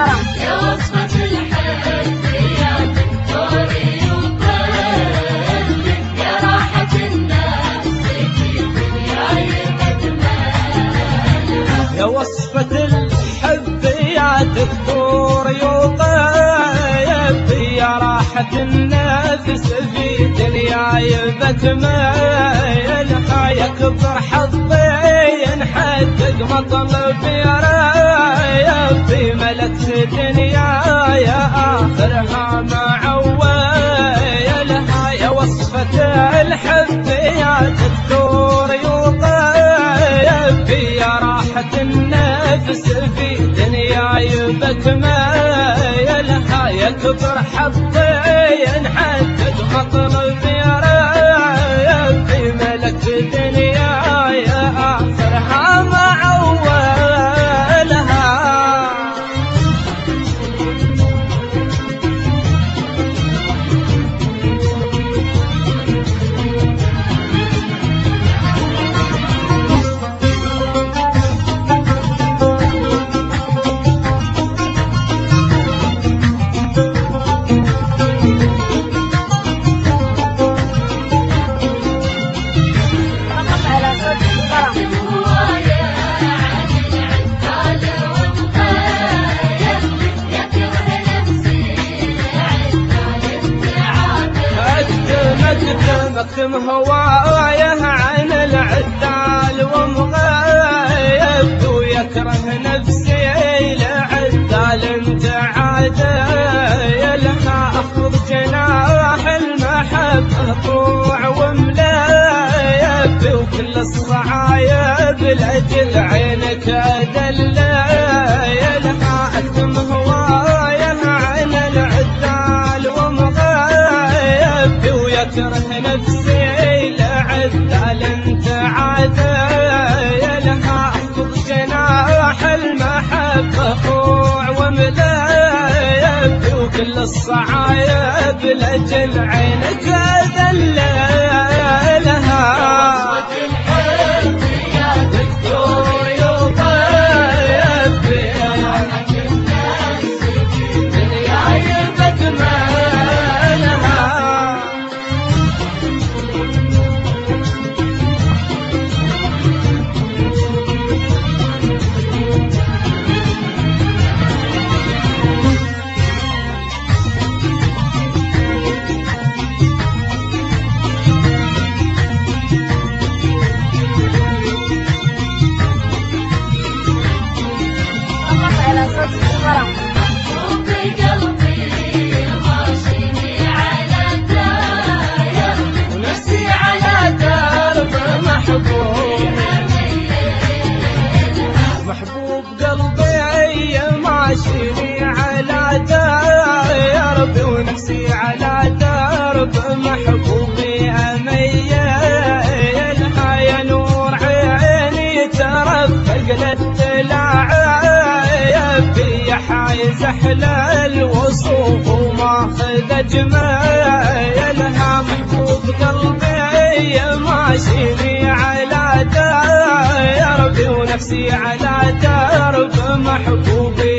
الغرام. يا وصفة الحب يا دكتوري وطبي، يا راحة النفس في دنياي بجمالها. يا وصفة الحب يا دكتوري وطبي، يا راحة النفس في دنياي بكملها. يكبر حظي ينحقق مطلبي يا ربي، ملكت دنياي آخرها معولها. يا وصفة الحب يا دكتوري وطبي، يا راحة النفس في دنياي بكملها. يكبر حظي ينحقق مطلبي يا ربي، ملكت دنياي آخرها معولها. مكتم هوايه عن العدال ومغيب، ويكره نفسي لعدال انت عاديلها. اخفض جناح المحبه طوع وملايب، وكل الصعايب لاجل عينك ادليلها. اكتم هوايه عن العدال ومغيب، ويكره نفسي لعدال انت عاديلها. اخفض جناح المحبه طوع وملايب، وكل الصعايب لاجل عينك ادليلها. محبوب قلبي ماشيني على درب، ونفسي على درب محبوبي أميلها. يا نور عيني ترفق للتلاعب، يا حايز أحلى الوصوف وماخذ أجملها. محبوب قلبي ماشيني على درب، ونفسي على درب محبوبي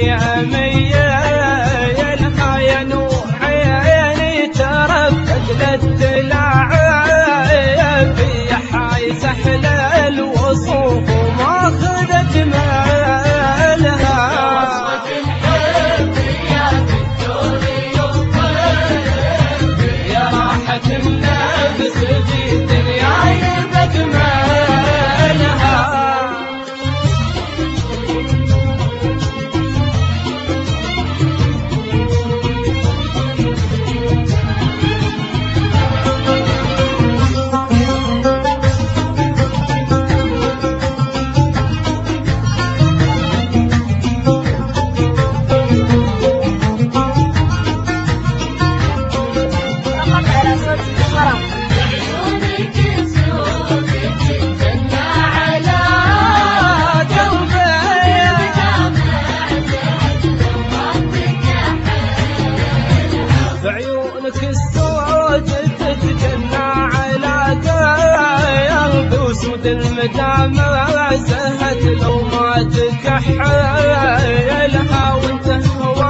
أميلها. يا نور عيني ترفق للتلاعب، يا حايز أحلى الوصوف وماخذ أجملها. يا راحة النفس في دنياي بكملها. بعيونك السود تتجنى على قلبي، وسود المدامع زهت لو ما تكحلها. وانت هو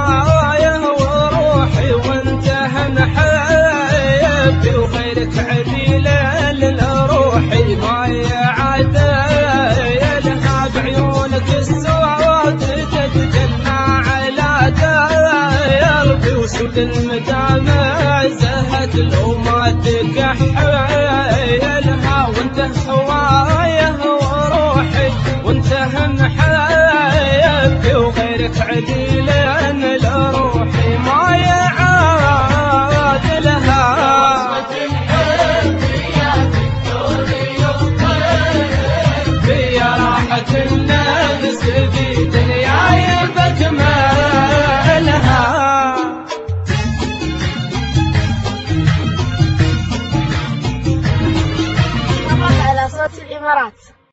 بعد المدامع زهت لو ما تكحيلها، وانت هوايه وروحي وانت محبي، وغيرك عديلا لروحي ما يعادلها. يا راحة النفس في دنياي بكملها. فقط على صوت الإمارات.